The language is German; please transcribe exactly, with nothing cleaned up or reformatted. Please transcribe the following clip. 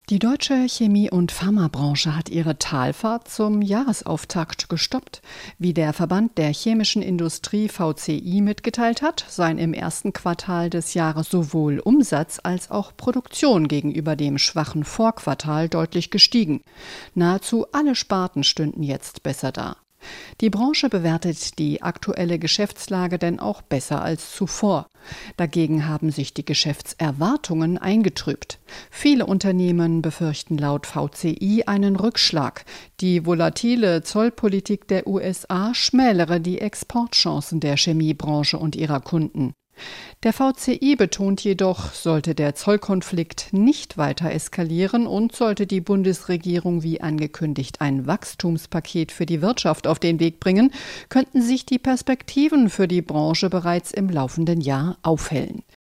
Die deutsche Chemie- und Pharmabranche hat ihre Talfahrt zum Jahresauftakt gestoppt. Wie der Verband der chemischen Industrie V C I mitgeteilt hat, seien im ersten Quartal des Jahres sowohl Umsatz als auch Produktion gegenüber dem schwachen Vorquartal deutlich gestiegen. Nahezu alle Sparten stünden jetzt besser da. Die Branche bewertet die aktuelle Geschäftslage denn auch besser als zuvor. Dagegen haben sich die Geschäftserwartungen eingetrübt. Viele Unternehmen befürchten laut V C I einen Rückschlag. Die volatile Zollpolitik der U S A schmälere die Exportchancen der Chemiebranche und ihrer Kunden. Der V C I betont jedoch, sollte der Zollkonflikt nicht weiter eskalieren und sollte die Bundesregierung wie angekündigt ein Wachstumspaket für die Wirtschaft auf den Weg bringen, könnten sich die Perspektiven für die Branche bereits im laufenden Jahr aufhellen.